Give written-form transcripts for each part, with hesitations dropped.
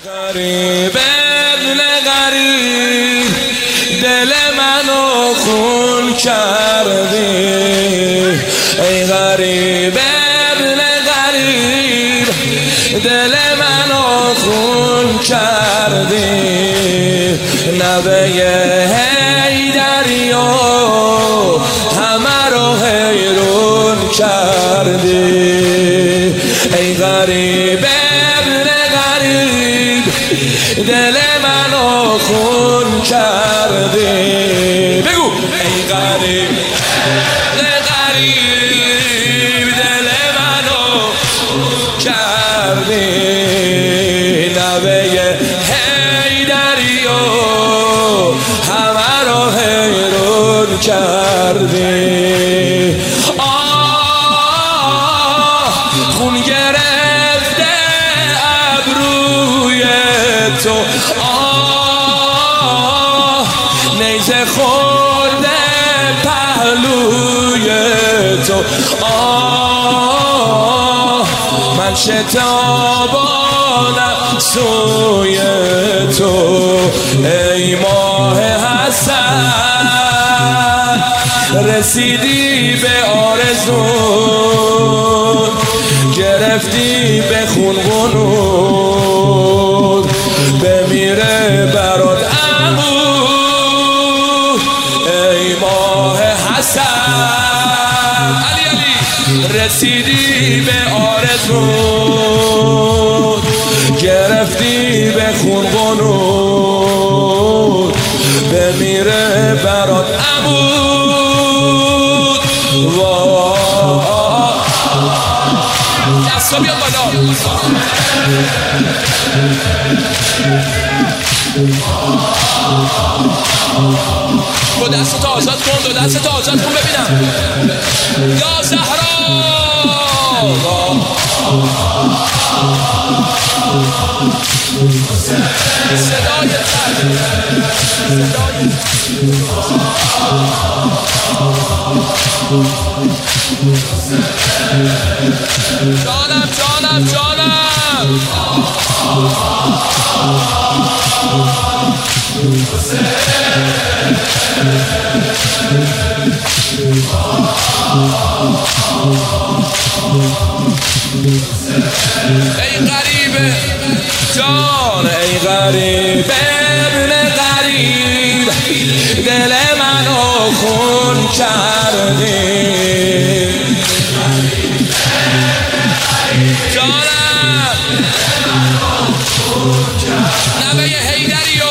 غریب ابن غریب دل منو خون کردی، ای غریب ابن غریب دل منو خون کردی، نوه حیدری و همه رو حیرون کردی، ای غریب ابن غریب دل منو خون کردی. بگو ای غریب غریب دل منو کردی، نوه حیدری و همه رو حیرون کردی. خون گرفته ابروی تو، نیزه خورده پهلوی تو، من شتابانم سوی تو، ای ماه حسن رسیدی به آرزو، گرفتی به خون غنود، بمیره برات عمو، ای ماه حسن علی علی رسیدی به آرزو، گرفتی به خون غنود، بمیره برات عمو. دستا بیاد بالا، دو دستت آزاد کن، دو دستت آزاد کن ببینم. یا زهرا صدای جانم جانم جانم ای غریب جان، ای غریب ابن غریب دل منو خون کردی، جانم نوه حیدری و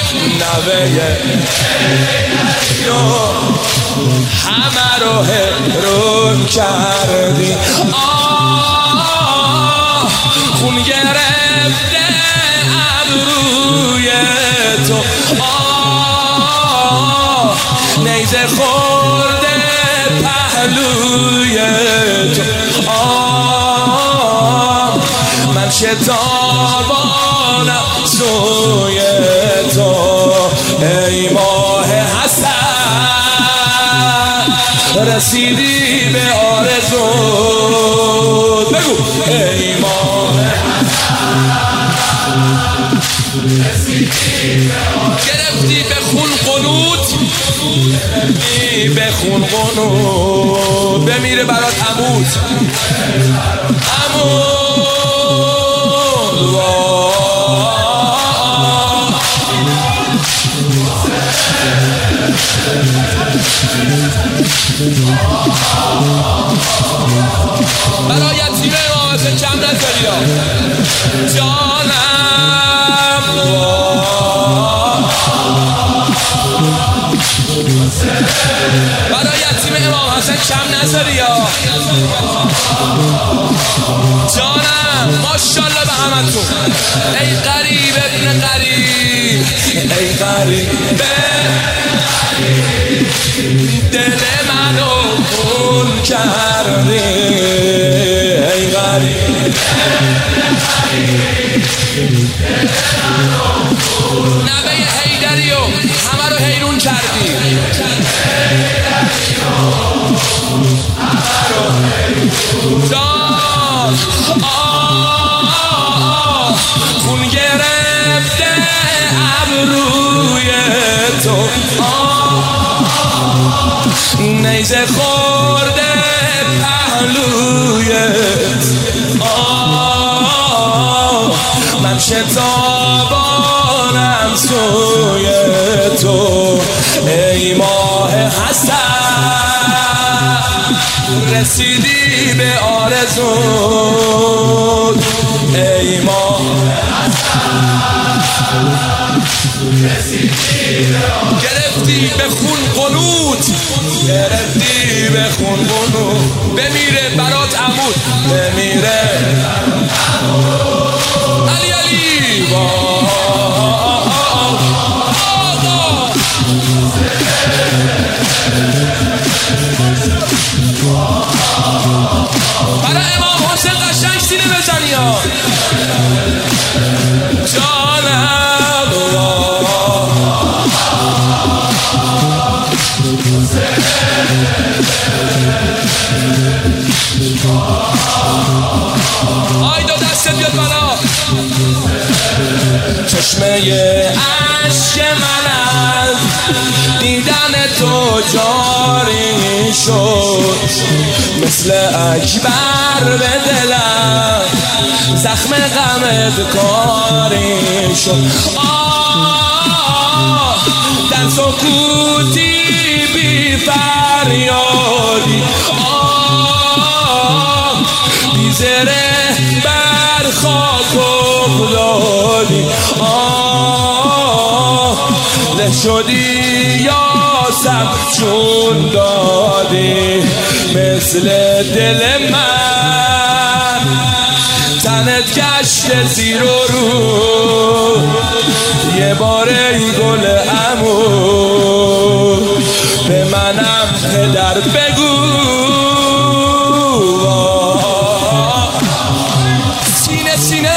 همه رو حیرون کردی. خون گرفته ابروی تو، نیزه خورده پهلوی تو، من شتابانم سوی تو، ای ماه حسن رسیدی به آرزو. بگو ای ماه گرفتی به خون قنوت، به خون قنوت، بمیره برات عمود برای یتیم امام حسین کم نذاری جانم، برای یتیم امام حسین کم نذاری جانم. ماشاءالله به همتون. ای غریب ابن غریب، ای غریب دل منو خون کردی، ای غریب نوه حیدری و همه رو حیرون کردی، جان خون گرفت تو نیزه خورده پهلویت من شتابانم سوی تو ای ماه حسن رسیدی به آرزو ای ماه گرفتی به خون قنوت گرفتی به خون قنوت بمیره برات عمود بمیره علی علی برای امام حسین قشنگ سینه بزنی ها جانم آی دو دستت بیاد بالا چشمه عشق من از دیدن تو جاری شد مثل اکبر به دلم زخم غمت کاری شد در سکوتی بی فریادی بی زره بر خاک افتادی له شدی یا سب چون دادی مثل دل من تنت گشت زیر و رو یه بار ای گل عمو به منم پدر بگو سینه سینه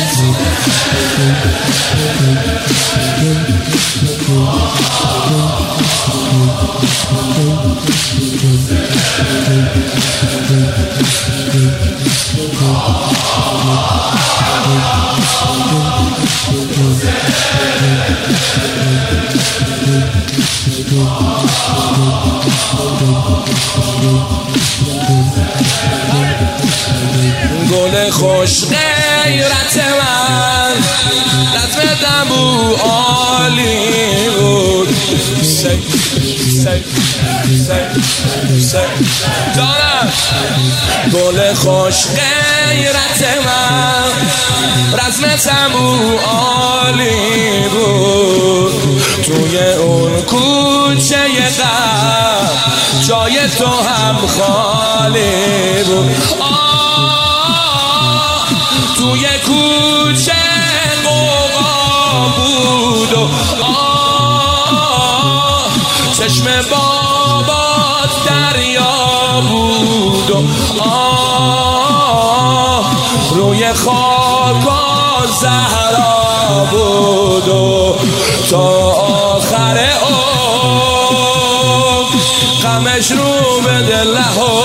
گل خوش غیرت من رتم دنبو عالی بود جانم گل خوش غیرت من رزم تنبو عالی بود توی اون کوچه غم جای تو هم خالی بود توی کوچه قوقا بود و چشم بابات دریا بود و روی خاکا زهرا بود و تا آخر غمش رو به دل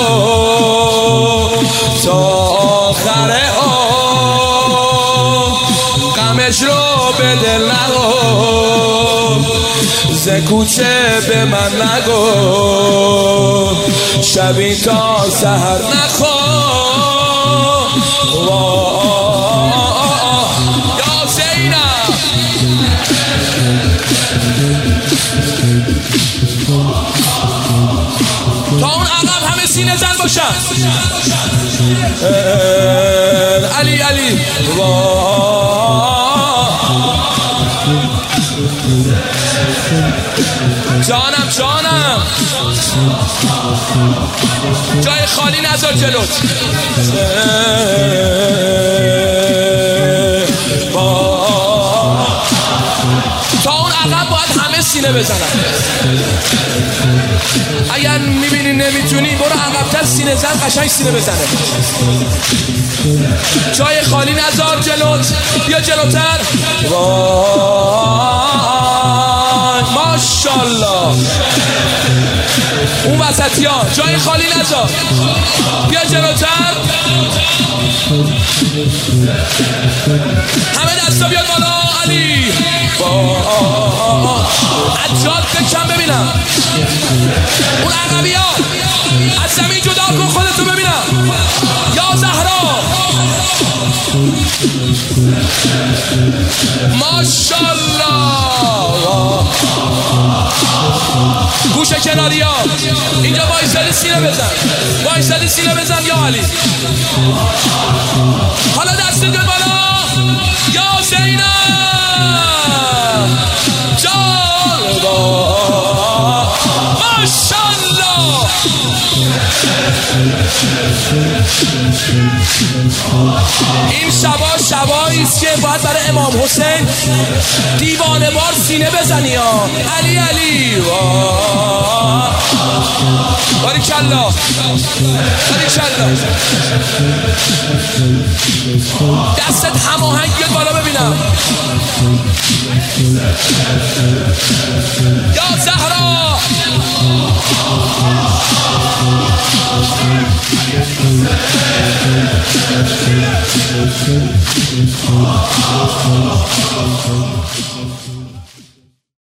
تا آخر غمش رو به دل ز کوچه به من نگو شبی تا سحر نخو یا زینب تا اون عقب همه سینه زن باشن علی علی جانم جانم جای خالی نذار جلوت تا اون عقب باید همه سینه بزنن اگر میبینی نمیتونی برو عقب‌تر سینه زن قشنگ سینه بزنه جای خالی نذار جلوت بیا جلوتر ماشالله اون وسطی ها جای خالی نذار بیا جلوتر همه دستا بیاد بالا علی عجاد بکن ببینم اون عقبی ها از زمین جدا کن خودتو ببینم یا زهرا ماشالله گوشه کناری ها اینجا وایسادی سینه بزن وایسادی سینه بزن یا علی حالا دست بیاد بالا یا زینب جالبا ماشالله این شبایی است که باید برای امام حسین دیوانه بار سینه بزنی ها علی باریکالله باریکالله دستت هماهنگ بیاد بالا ببینم یا زهرا